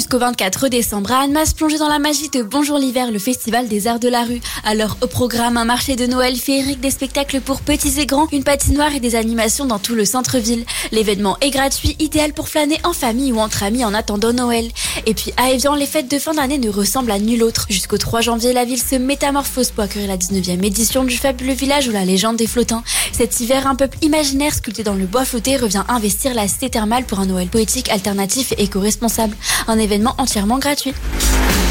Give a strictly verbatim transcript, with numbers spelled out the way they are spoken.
jusqu'au vingt-quatre décembre à Annemasse, plongez dans la magie de Bonjour l'hiver, le festival des arts de la rue. Alors au programme, un marché de Noël féerique, des spectacles pour petits et grands, une patinoire et des animations dans tout le centre-ville. L'événement est gratuit, idéal pour flâner en famille ou entre amis en attendant Noël. Et puis à Évian, les fêtes de fin d'année ne ressemblent à nul autre. Jusqu'au trois janvier, la ville se métamorphose pour accueillir la dix-neuvième édition du fabuleux village ou la légende des flottants. Cet hiver, un peuple imaginaire sculpté dans le bois flotté revient investir la cité thermale pour un Noël poétique, alternatif et éco-responsable. Un événement entièrement gratuit.